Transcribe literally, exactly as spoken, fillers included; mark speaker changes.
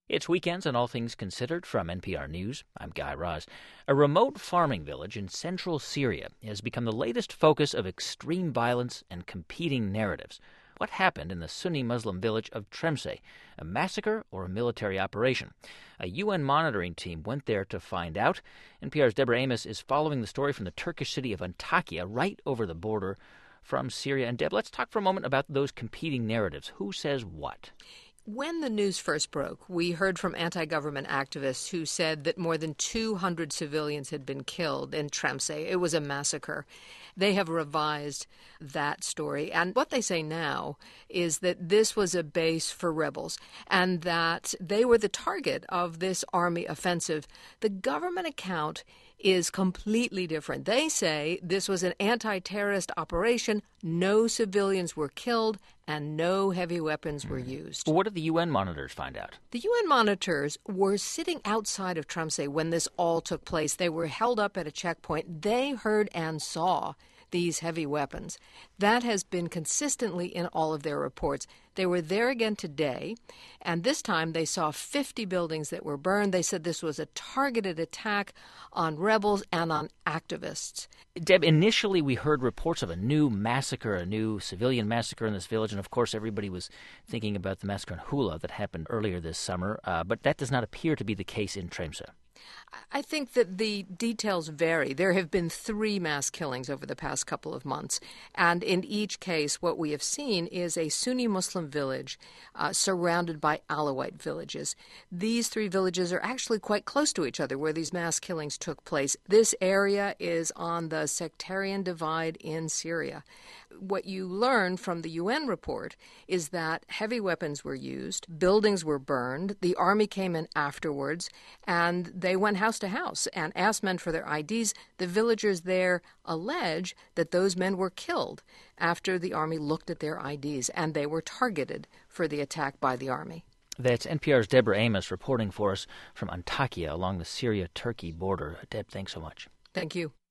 Speaker 1: It's Weekends on All Things Considered from N P R News. I'm Guy Raz. A remote farming village in central Syria has become the latest focus of extreme violence and competing narratives. What happened in the Sunni Muslim village of Tremse? A massacre or a military operation? A U N monitoring team went there to find out. N P R's Deborah Amos is following the story from the Turkish city of Antakya, right over the border from Syria. And Deb, let's talk for a moment about those competing narratives. Who says what?
Speaker 2: When the news first broke, we heard from anti-government activists who said that more than two hundred civilians had been killed in Tremse. It was a massacre. They have revised that story. And what they say now is that this was a base for rebels and that they were the target of this army offensive. The government account is completely different. They say this was an anti-terrorist operation, no civilians were killed, and no heavy weapons were used.
Speaker 1: What did the U N monitors find out?
Speaker 2: The U N monitors were sitting outside of Tremse when this all took place. They were held up at a checkpoint. They heard and saw these heavy weapons. That has been consistently in all of their reports. They were there again today, and this time they saw fifty buildings that were burned. They said this was a targeted attack on rebels and on activists.
Speaker 1: Deb, initially we heard reports of a new massacre, a new civilian massacre in this village, and of course everybody was thinking about the massacre in Hula that happened earlier this summer, uh, but that does not appear to be the case in Tremse.
Speaker 2: I think that the details vary. There have been three mass killings over the past couple of months, and in each case what we have seen is a Sunni Muslim village uh, surrounded by Alawite villages. These three villages are actually quite close to each other where these mass killings took place. This area is on the sectarian divide in Syria. What you learn from the U N report is that heavy weapons were used, buildings were burned, the army came in afterwards, and they went house to house and asked men for their I Ds. The villagers there allege that those men were killed after the army looked at their I Ds, and they were targeted for the attack by the army.
Speaker 1: That's N P R's Deborah Amos reporting for us from Antakya along the Syria-Turkey border. Deb, thanks so much.
Speaker 2: Thank you.